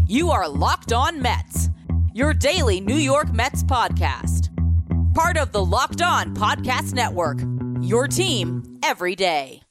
You are Locked On Mets, your daily New York Mets podcast. Part of the Locked On Podcast Network, your team every day.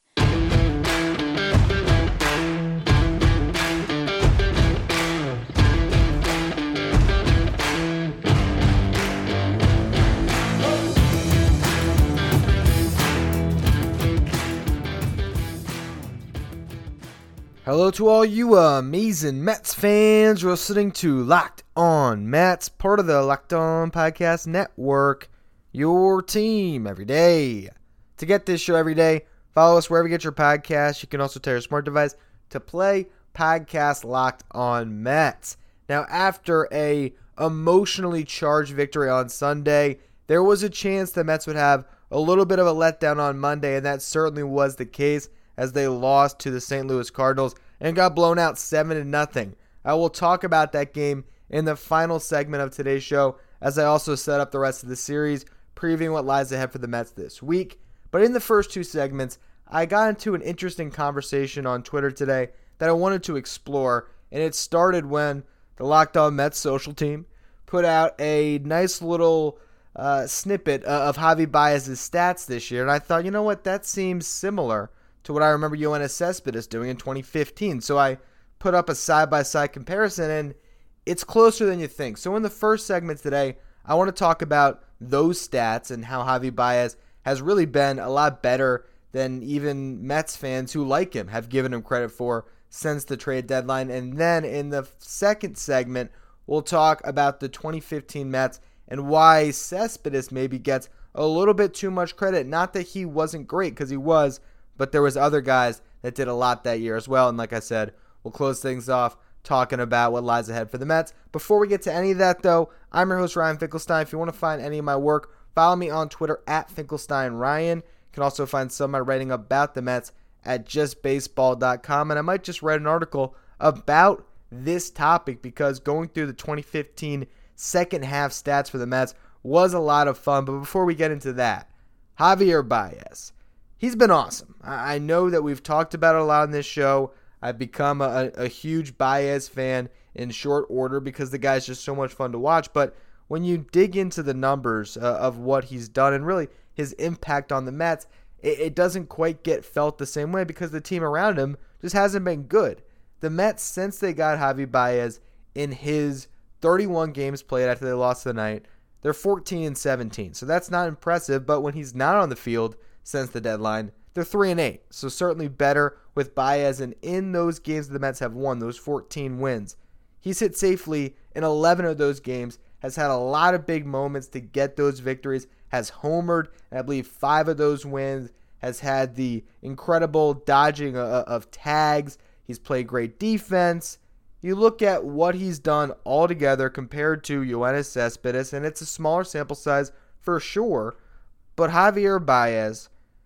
Hello to all you amazing Mets fans. You're listening to Locked On Mets, part of the Locked On Podcast Network, your team every day. To get this show every day, follow us wherever you get your podcasts. You can also tell your smart device to play podcast Locked On Mets. Now, after a emotionally charged victory on Sunday, there was a chance the Mets would have a little bit of a letdown on Monday, and that certainly was the case as they lost to the St. Louis Cardinals and got blown out 7-0. I will talk about that game in the final segment of today's show as I also set up the rest of the series, previewing what lies ahead for the Mets this week. But in the first two segments, I got into an interesting conversation on Twitter today that I wanted to explore, and it started when the Locked On Mets social team put out a nice little snippet of Javi Baez's stats this year, and I thought, you know what, that seems similar to what I remember Yoenis Cespedes doing in 2015. So I put up a side-by-side comparison, and it's closer than you think. So in the first segment today, I want to talk about those stats and how Javi Baez has really been a lot better than even Mets fans who like him have given him credit for since the trade deadline. And then in the second segment, we'll talk about the 2015 Mets and why Cespedes maybe gets a little bit too much credit. Not that he wasn't great, because he was, but there was other guys that did a lot that year as well. And like I said, we'll close things off talking about what lies ahead for the Mets. Before we get to any of that, though, I'm your host, Ryan Finkelstein. If you want to find any of my work, follow me on Twitter at FinkelsteinRyan. You can also find some of my writing about the Mets at justbaseball.com. And I might just write an article about this topic because going through the 2015 second half stats for the Mets was a lot of fun. But before we get into that, Javier Baez. He's been awesome. I know that we've talked about it a lot on this show. I've become a huge Baez fan in short order because the guy's just so much fun to watch. But when you dig into the numbers of what he's done and really his impact on the Mets, it doesn't quite get felt the same way because the team around him just hasn't been good. The Mets, since they got Javi Baez in his 31 games played after they lost tonight, they're 14-17. So that's not impressive, but when he's not on the field since the deadline, they're 3-8. So certainly better with Baez, and in those games the Mets have won, those 14 wins, he's hit safely in 11 of those games, has had a lot of big moments to get those victories, has homered, and I believe 5 of those wins, has had the incredible dodging of tags, he's played great defense. You look at what he's done altogether compared to Yoenis Cespedes, and it's a smaller sample size for sure, but Javier Baez,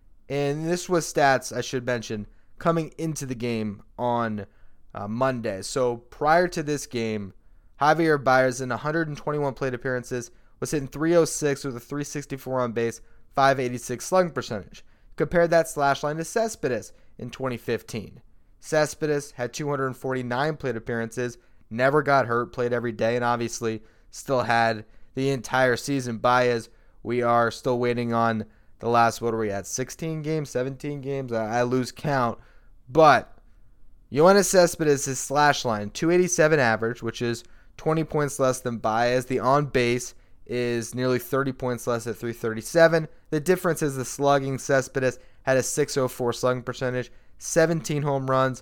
and this was stats I should mention, coming into the game on Monday. So prior to this game, Javier Baez in 121 plate appearances was hitting .306 with a .364 on base, .586 slugging percentage. Compare that slash line to Cespedes in 2015. Cespedes had 249 plate appearances, never got hurt, played every day, and obviously still had the entire season. Baez, we are still waiting on the last, what are we at, 16 games, 17 games? I lose count. But Yoenis Cespedes, his slash line, 287 average, which is 20 points less than Baez. The on-base is nearly 30 points less at 337. The difference is the slugging. Cespedes had a 604 slugging percentage, 17 home runs,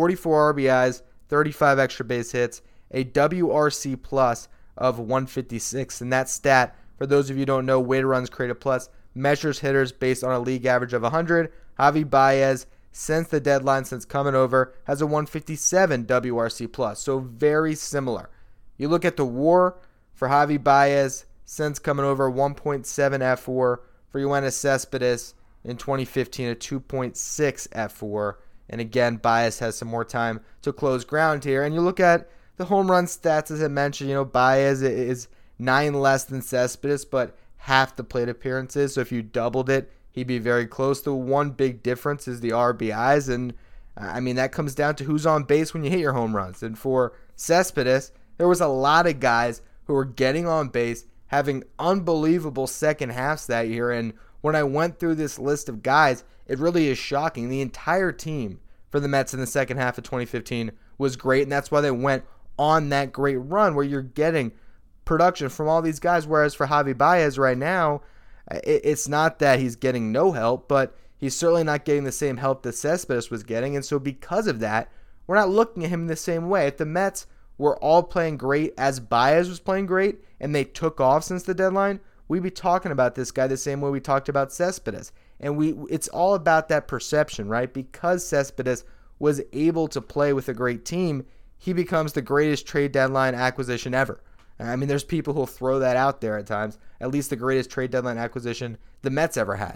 44 RBIs, 35 extra base hits, a WRC plus of 156. And that stat, for those of you who don't know, weighted runs created plus, measures hitters based on a league average of 100. Javi Baez, since the deadline, since coming over, has a 157 WRC plus. So very similar. You look at the WAR for Javi Baez since coming over, 1.7 F4. For Yoenis Cespedes in 2015, a 2.6 F4. And again, Baez has some more time to close ground here. And you look at the home run stats, as I mentioned, Baez is 9 less than Cespedes, but half the plate appearances. So if you doubled it, he'd be very close. The one big difference is the RBIs. And I mean, that comes down to who's on base when you hit your home runs. And for Cespedes, there was a lot of guys who were getting on base, having unbelievable second halves that year. And when I went through this list of guys, it really is shocking. The entire team for the Mets in the second half of 2015 was great, and that's why they went on that great run where you're getting production from all these guys. Whereas for Javi Baez right now, it's not that he's getting no help, but he's certainly not getting the same help that Cespedes was getting. And so because of that, we're not looking at him the same way. If the Mets were all playing great as Baez was playing great and they took off since the deadline, we'd be talking about this guy the same way we talked about Cespedes. And it's all about that perception, right? Because Cespedes was able to play with a great team, he becomes the greatest trade deadline acquisition ever. I mean, there's people who'll throw that out there at times, at least the greatest trade deadline acquisition the Mets ever had.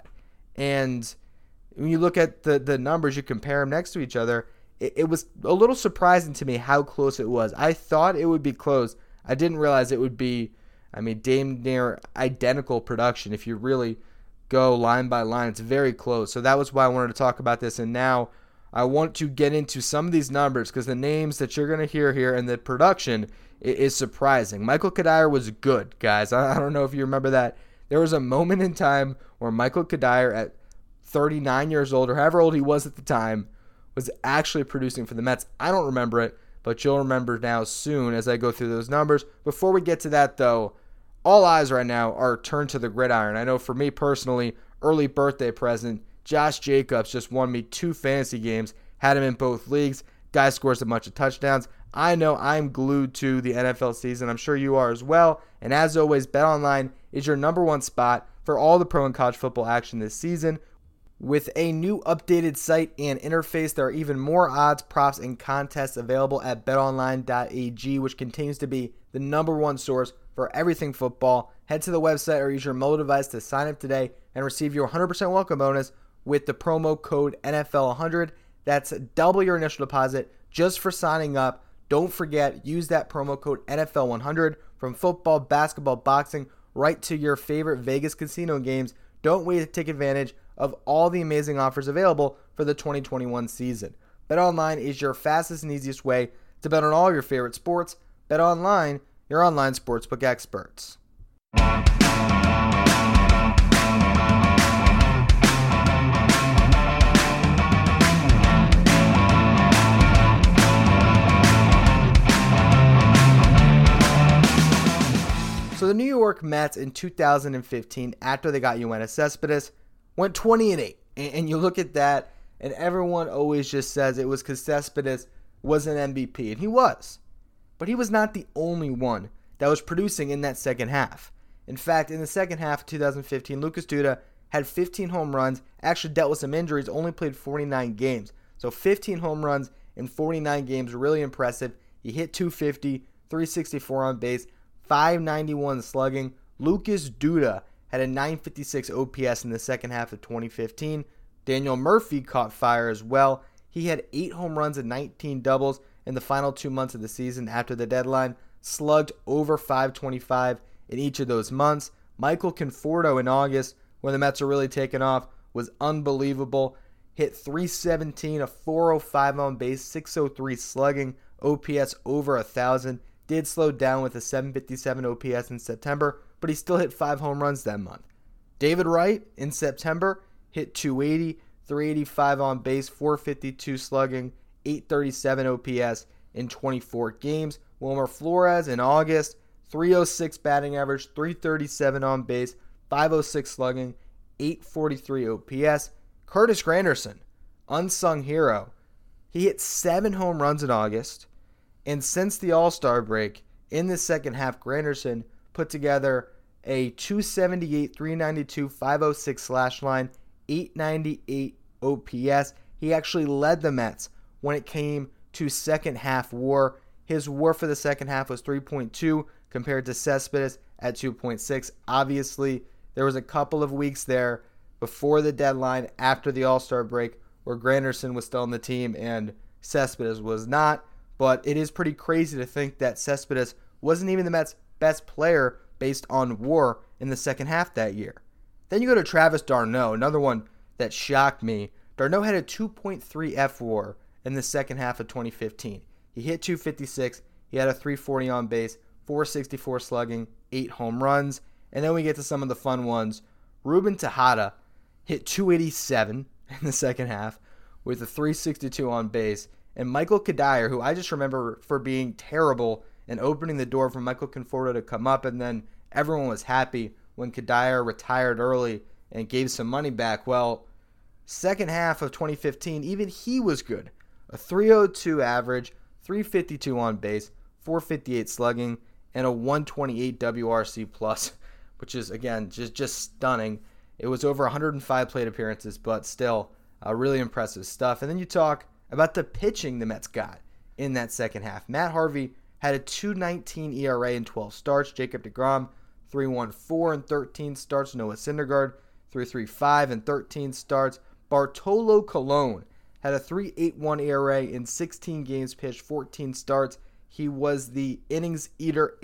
And when you look at the numbers, you compare them next to each other, it was a little surprising to me how close it was. I thought it would be close. I didn't realize it would be, damn near identical production. If you really go line by line, it's very close. So that was why I wanted to talk about this. And now I want to get into some of these numbers because the names that you're going to hear here and the production is surprising. Michael Cuddyer was good, guys. I don't know if you remember that. There was a moment in time where Michael Cuddyer at 39 years old, or however old he was at the time, was actually producing for the Mets. I don't remember it, but you'll remember now soon as I go through those numbers. Before we get to that, though, all eyes right now are turned to the gridiron. I know for me personally, early birthday present, Josh Jacobs just won me 2 fantasy games, had him in both leagues. Guy scores a bunch of touchdowns. I know I'm glued to the NFL season. I'm sure you are as well. And as always, BetOnline is your number one spot for all the pro and college football action this season. With a new updated site and interface, there are even more odds, props, and contests available at betonline.ag, which continues to be the number one source for everything football. Head to the website or use your mobile device to sign up today and receive your 100% welcome bonus with the promo code NFL100. That's double your initial deposit just for signing up. Don't forget, use that promo code NFL100 from football, basketball, boxing, right to your favorite Vegas casino games. Don't wait to take advantage of all the amazing offers available for the 2021 season. BetOnline is your fastest and easiest way to bet on all your favorite sports. BetOnline, your online sportsbook experts. So the New York Mets in 2015, after they got Yoenis Cespedes, went 20-8. And you look at that, and everyone always just says it was because Cespedes was an MVP. And he was. But he was not the only one that was producing in that second half. In fact, in the second half of 2015, Lucas Duda had 15 home runs, actually dealt with some injuries, only played 49 games. So 15 home runs in 49 games, really impressive. He hit 250, 364 on base, 591 slugging. Lucas Duda had a 956 OPS in the second half of 2015. Daniel Murphy caught fire as well. He had 8 home runs and 19 doubles in the final 2 months of the season after the deadline, slugged over 525 in each of those months. Michael Conforto in August, when the Mets are really taking off, was unbelievable. Hit 317, a 405 on base, 603 slugging, OPS over 1,000. Did slow down with a 757 OPS in September, but he still hit 5 home runs that month. David Wright in September hit 280, 385 on base, 452 slugging, 837 OPS in 24 games. Wilmer Flores in August, 306 batting average, 337 on base, 506 slugging, 843 OPS. Curtis Granderson, unsung hero. He hit 7 home runs in August. And since the All-Star break, in the second half, Granderson put together a 278, 392, 506 slash line, 898 OPS. He actually led the Mets when it came to second half WAR. His WAR for the second half was 3.2 compared to Cespedes at 2.6. Obviously, there was a couple of weeks there before the deadline, after the All-Star break, where Granderson was still on the team and Cespedes was not. But it is pretty crazy to think that Cespedes wasn't even the Mets' best player based on WAR in the second half that year. Then you go to Travis d'Arnaud, another one that shocked me. d'Arnaud had a 2.3 F WAR in the second half of 2015. He hit 256, he had a 340 on base, 464 slugging, 8 home runs, and then we get to some of the fun ones. Ruben Tejada hit 287 in the second half with a 362 on base, and Michael Cuddyer, who I just remember for being terrible and opening the door for Michael Conforto to come up, and then everyone was happy when Cuddyer retired early and gave some money back. Well, second half of 2015, even he was good. A 302 average, 352 on base, 458 slugging, and a 128 WRC plus, which is, again, just stunning. It was over 105 plate appearances, but still really impressive stuff. And then you talk about the pitching the Mets got in that second half. Matt Harvey had a 2.19 ERA in 12 starts. Jacob deGrom, 3.14 in 13 starts. Noah Syndergaard, 3.35 in 13 starts. Bartolo Colon had a 3.81 ERA in 16 games pitched, 14 starts. He was the innings eater,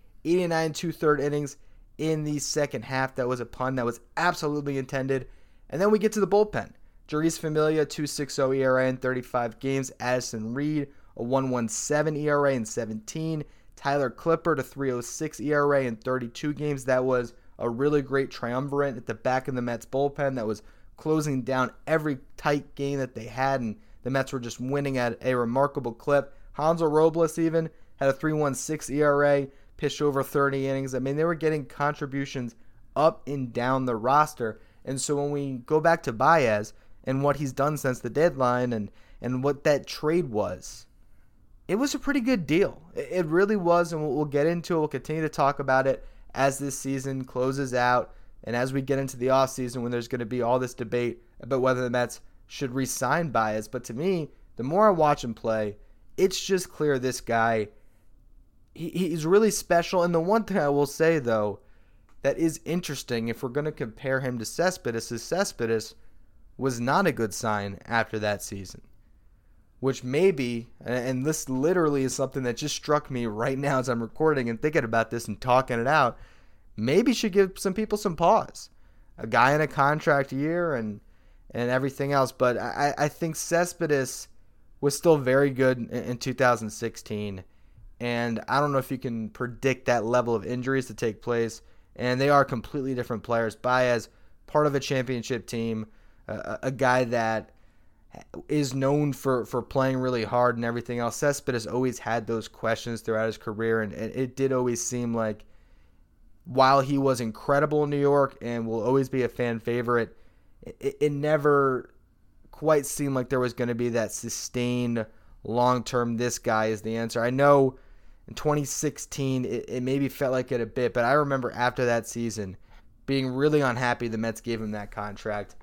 89 2/3 innings in the second half. That was a pun that was absolutely intended. And then we get to the bullpen. Jeurys Familia, 2.60 ERA in 35 games. Addison Reed, a 1.17 ERA in 17. Tyler Clippard, a 3.06 ERA in 32 games. That was a really great triumvirate at the back of the Mets bullpen that was closing down every tight game that they had, and the Mets were just winning at a remarkable clip. Hansel Robles even had a 3.16 ERA, pitched over 30 innings. I mean, they were getting contributions up and down the roster. And so when we go back to Baez and what he's done since the deadline and what that trade was, it was a pretty good deal. It really was, and we'll get into it. We'll continue to talk about it as this season closes out and as we get into the offseason when there's going to be all this debate about whether the Mets should re-sign Baez. But to me, the more I watch him play, it's just clear this guy, he's really special. And the one thing I will say, though, that is interesting, if we're going to compare him to Cespedes, is Cespedes was not a good sign after that season. Which maybe, and this literally is something that just struck me right now as I'm recording and thinking about this and talking it out, maybe should give some people some pause. A guy in a contract year and everything else. But I think Cespedes was still very good in 2016. And I don't know if you can predict that level of injuries to take place. And they are completely different players. Baez, part of a championship team, a guy that is known for playing really hard and everything else. Cespedes always had those questions throughout his career, and it did always seem like while he was incredible in New York and will always be a fan favorite, it never quite seemed like there was going to be that sustained long-term, this guy is the answer. I know in 2016 it maybe felt like it a bit, but I remember after that season being really unhappy the Mets gave him that contract,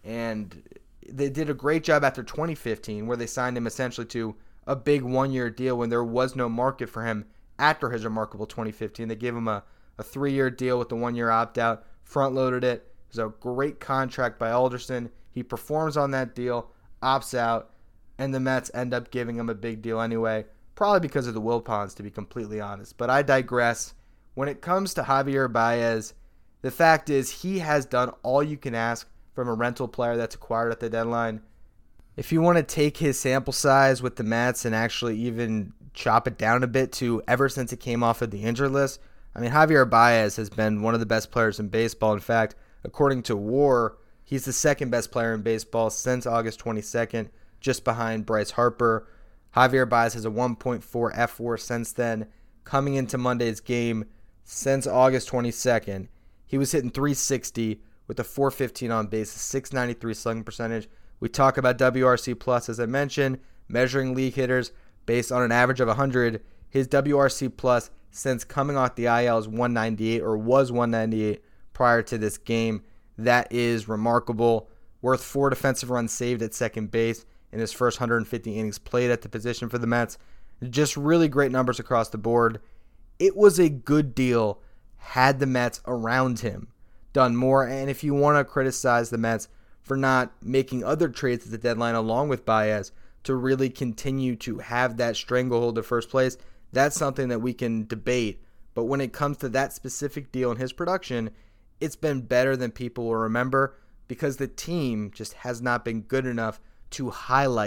and they did a great job after 2015 where they signed him essentially to a big one-year deal when there was no market for him after his remarkable 2015. They gave him a 3-year deal with the 1-year opt-out, front-loaded it. It was a great contract by Alderson. He performs on that deal, opts out, and the Mets end up giving him a big deal anyway, probably because of the Wilpons, to be completely honest. But I digress. When it comes to Javier Baez, the fact is he has done all you can ask from a rental player that's acquired at the deadline. If you want to take his sample size with the Mets and actually even chop it down a bit to ever since he came off of the injured list, I mean, Javier Baez has been one of the best players in baseball. In fact, according to WAR, he's the second best player in baseball since August 22nd, just behind Bryce Harper. Javier Baez has a 1.4 F4 since then. Coming into Monday's game, since August 22nd, he was hitting 360 with a 415 on base, a 693 slugging percentage. We talk about WRC plus, as I mentioned, measuring league hitters based on an average of 100. His WRC plus since coming off the IL is 198, or was 198 prior to this game. That is remarkable. Worth 4 defensive runs saved at second base in his first 150 innings played at the position for the Mets. Just really great numbers across the board. It was a good deal had the Mets around him done more. And if you want to criticize the Mets for not making other trades at the deadline along with Baez to really continue to have that stranglehold to first place, that's something that we can debate. But when it comes to that specific deal and his production, it's been better than people will remember because the team just has not been good enough to highlight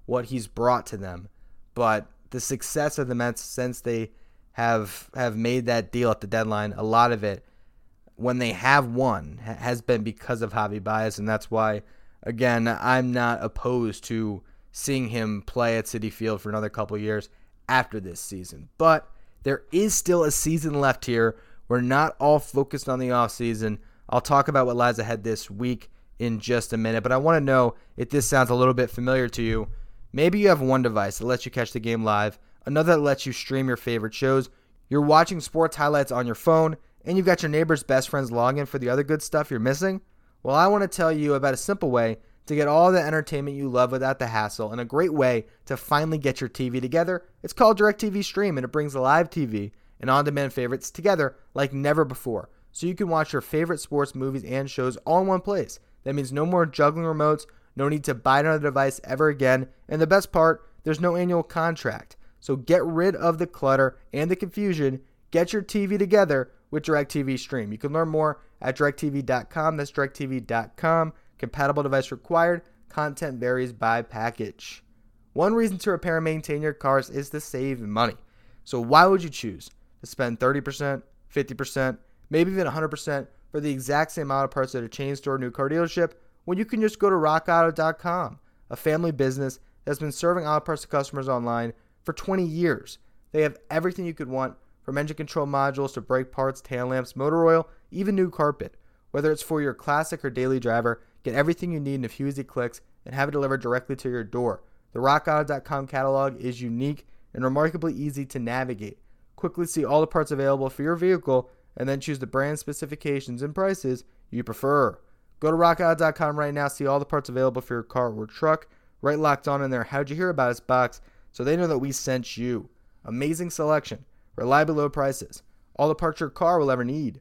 what he's brought to them. But the success of the Mets since they have made that deal at the deadline, a lot of it, when they have won, has been because of Javi Baez, and that's why, again, I'm not opposed to seeing him play at Citi Field for another couple years after this season. But there is still a season left here. We're not all focused on the offseason. I'll talk about what lies ahead this week in just a minute, but I want to know if this sounds a little bit familiar to you. Maybe you have one device that lets you catch the game live, another that lets you stream your favorite shows, you're watching sports highlights on your phone, and you've got your neighbor's best friend's login for the other good stuff you're missing. Well, I want to tell you about a simple way to get all the entertainment you love without the hassle, and a great way to finally get your TV together. It's called DirecTV Stream, and it brings live TV and on-demand favorites together like never before. So you can watch your favorite sports, movies, and shows all in one place. That means no more juggling remotes, no need to buy another device ever again, and the best part, there's no annual contract. So get rid of the clutter and the confusion. Get your TV together with DirecTV Stream. You can learn more at directv.com. That's directv.com. Compatible device required. Content varies by package. One reason to repair and maintain your cars is to save money. So why would you choose to spend 30%, 50%, maybe even 100% for the exact same amount of parts at a chain store or new car dealership when you can just go to rockauto.com, a family business that's been serving auto parts to customers online for 20 years. They have everything you could want, from engine control modules to brake parts, tail lamps, motor oil, even new carpet. Whether it's for your classic or daily driver, get everything you need in a few easy clicks and have it delivered directly to your door. The rockauto.com catalog is unique and remarkably easy to navigate. Quickly see all the parts available for your vehicle and then choose the brand, specifications, and prices you prefer. Go to rockauto.com right now, see all the parts available for your car or truck. Right Locked On in there How'd You Hear About Us box so they know that we sent you. Amazing selection, reliably low prices, all the parts your car will ever need.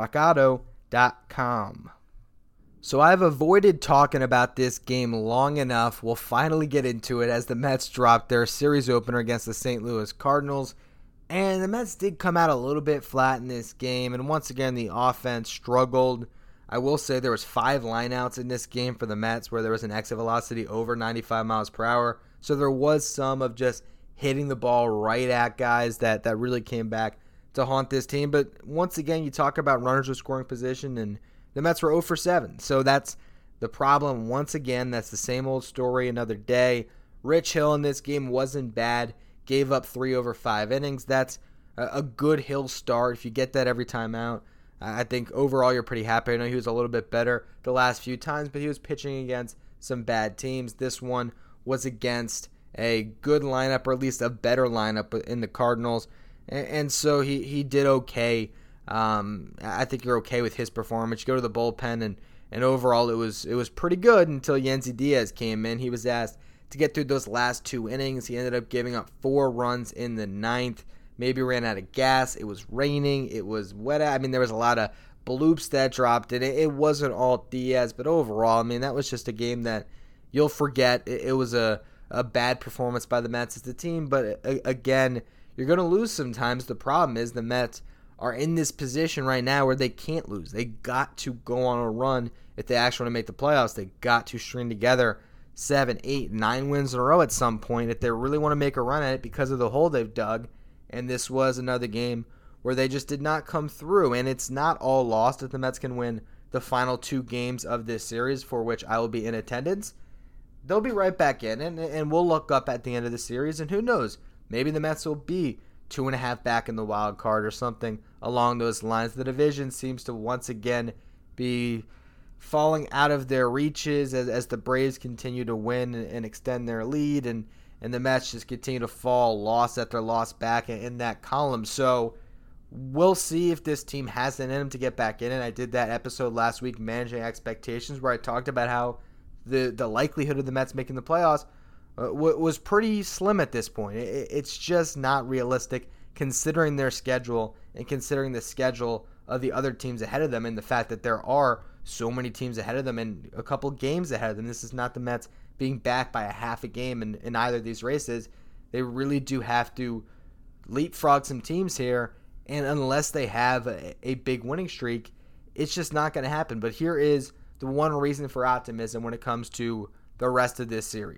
rockauto.com. So I've avoided talking about this game long enough. We'll finally get into it as the Mets dropped their series opener against the St. Louis Cardinals. And the Mets did come out a little bit flat in this game, and once again the offense struggled. I will say there was 5 lineouts in this game for the Mets where there was an exit velocity over 95 miles per hour. So there was some of just hitting the ball right at guys that really came back to haunt this team. But once again, you talk about runners with scoring position, and the Mets were 0 for 7. So that's the problem. Once again, that's the same old story another day. Rich Hill in this game wasn't bad. Gave up 3 over 5 innings. That's a good Hill start. If you get that every time out, I think overall you're pretty happy. I know he was a little bit better the last few times, but he was pitching against some bad teams. This one was against a good lineup, or at least a better lineup in the Cardinals, and so he did okay. I think you're okay with his performance. You go to the bullpen, and overall it was pretty good until Yennsy Diaz came in. He was asked to get through those last 2 innings. He ended up giving up 4 runs in the 9th. Maybe ran out of gas. It was raining. It was wet. I mean, there was a lot of bloops that dropped, and it wasn't all Diaz, but overall, I mean, that was just a game that you'll forget. It was a bad performance by the Mets as the team, but again, you're going to lose sometimes. The problem is the Mets are in this position right now where they can't lose. They got to go on a run if they actually want to make the playoffs. They got to string together 7, 8, 9 wins in a row at some point if they really want to make a run at it because of the hole they've dug. And this was another game where they just did not come through. And it's not all lost if the Mets can win the final 2 games of this series, for which I will be in attendance. They'll be right back in, and we'll look up at the end of the series, and who knows, maybe the Mets will be 2.5 back in the wild card or something along those lines. The division seems to once again be falling out of their reaches as the Braves continue to win and extend their lead, and the Mets just continue to fall loss after loss back in that column. So we'll see if this team has it in them to get back in it. I did that episode last week, Managing Expectations, where I talked about how the likelihood of the Mets making the playoffs was pretty slim at this point. It's just not realistic considering their schedule and considering the schedule of the other teams ahead of them, and the fact that there are so many teams ahead of them and a couple games ahead of them. This is not the Mets being back by a half a game in either of these races. They really do have to leapfrog some teams here, and unless they have a big winning streak, it's just not going to happen. But here is the one reason for optimism when it comes to the rest of this series.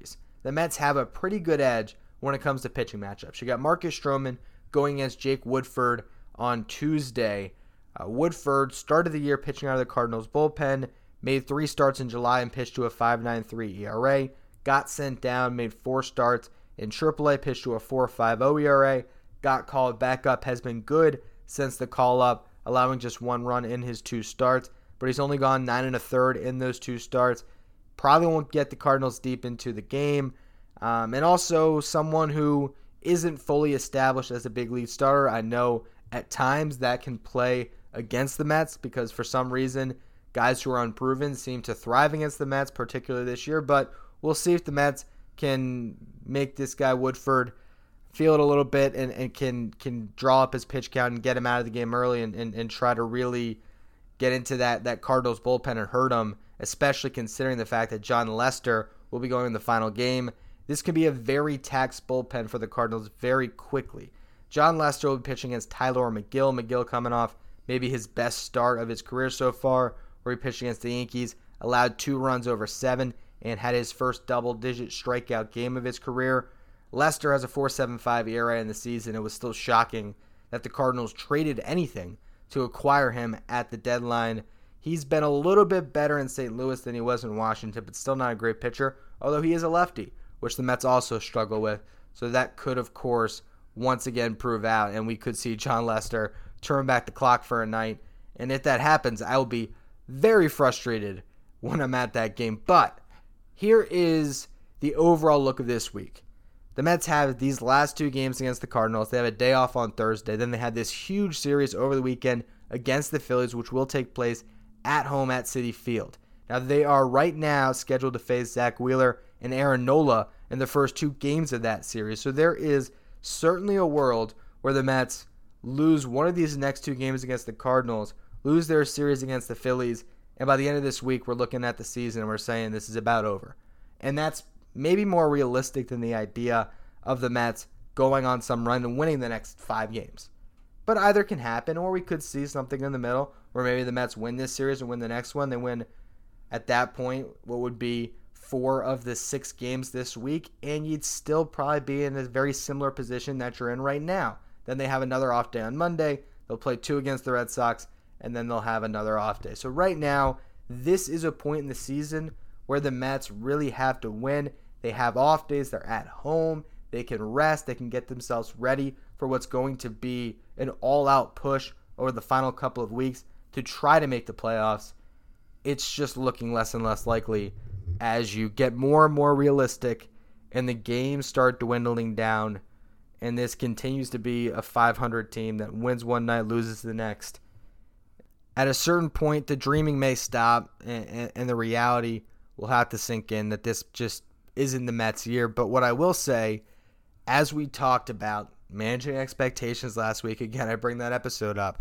the Mets have a pretty good edge when it comes to pitching matchups. You got Marcus Stroman going against Jake Woodford on Tuesday. Woodford started the year pitching out of the Cardinals bullpen, made 3 starts in July and pitched to a 5.93 ERA, got sent down, made 4 starts in AAA, pitched to a 4.50 ERA, got called back up, has been good since the call-up, allowing just 1 run in his 2 starts, but he's only gone 9 1/3 in those 2 starts. Probably won't get the Cardinals deep into the game. And also someone who isn't fully established as a big league starter. I know at times that can play against the Mets because for some reason guys who are unproven seem to thrive against the Mets, particularly this year. But we'll see if the Mets can make this guy Woodford feel it a little bit and can draw up his pitch count and get him out of the game early and try to really get into that Cardinals bullpen and hurt him, especially considering the fact that Jon Lester will be going in the final game. This could be a very taxed bullpen for the Cardinals very quickly. Jon Lester will be pitching against Tylor Megill. Megill coming off maybe his best start of his career so far, where he pitched against the Yankees, allowed 2 runs over 7, and had his first double-digit strikeout game of his career. Lester has a 4.75 ERA in the season. It was still shocking that the Cardinals traded anything to acquire him at the deadline. He's been a little bit better in St. Louis than he was in Washington, but still not a great pitcher, although he is a lefty, which the Mets also struggle with. So that could, of course, once again prove out, and we could see Jon Lester turn back the clock for a night. And if that happens, I will be very frustrated when I'm at that game. But here is the overall look of this week. The Mets have these last 2 games against the Cardinals. They have a day off on Thursday. Then they had this huge series over the weekend against the Phillies, which will take place at home at Citi Field. Now, they are right now scheduled to face Zach Wheeler and Aaron Nola in the first 2 games of that series. So there is certainly a world where the Mets lose one of these next 2 games against the Cardinals, lose their series against the Phillies, and by the end of this week, we're looking at the season and we're saying this is about over. And that's maybe more realistic than the idea of the Mets going on some run and winning the next 5 games. But either can happen, or we could see something in the middle where maybe the Mets win this series and win the next one. They win, at that point, what would be 4 of the 6 games this week, and you'd still probably be in a very similar position that you're in right now. Then they have another off day on Monday. They'll play 2 against the Red Sox, and then they'll have another off day. So right now, this is a point in the season where the Mets really have to win. They have off days. They're at home. They can rest. They can get themselves ready for what's going to be an all-out push over the final couple of weeks to try to make the playoffs. It's just looking less and less likely as you get more and more realistic and the games start dwindling down, and this continues to be a 500 team that wins one night, loses the next. At a certain point, the dreaming may stop, and the reality will have to sink in that this just isn't the Mets' year. But what I will say, as we talked about managing expectations last week, again, I bring that episode up,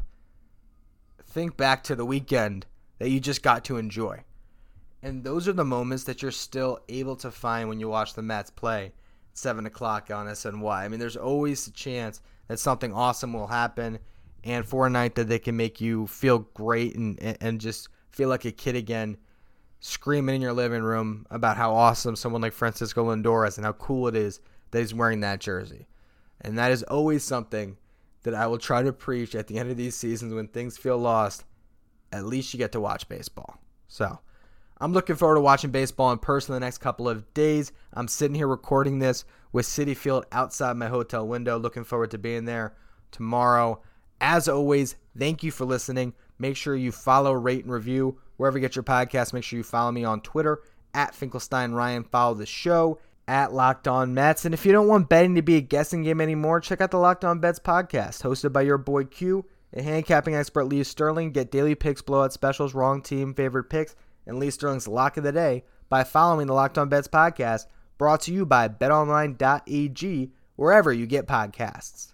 think back to the weekend that you just got to enjoy. And those are the moments that you're still able to find when you watch the Mets play at 7 o'clock on SNY. I mean, there's always a chance that something awesome will happen, and for a night that they can make you feel great and just feel like a kid again, screaming in your living room about how awesome someone like Francisco Lindor is and how cool it is that he's wearing that jersey. And that is always something that I will try to preach at the end of these seasons when things feel lost. At least you get to watch baseball. So I'm looking forward to watching baseball in person the next couple of days. I'm sitting here recording this with Citi Field outside my hotel window. Looking forward to being there tomorrow. As always, thank you for listening. Make sure you follow, rate, and review wherever you get your podcast. Make sure you follow me on Twitter at FinkelsteinRyan. Follow the show at Locked On Mets. And if you don't want betting to be a guessing game anymore, check out the Locked On Bets podcast, hosted by your boy Q and handicapping expert Lee Sterling. Get daily picks, blowout specials, wrong team, favorite picks, and Lee Sterling's lock of the day by following the Locked On Bets podcast, brought to you by betonline.ag, wherever you get podcasts.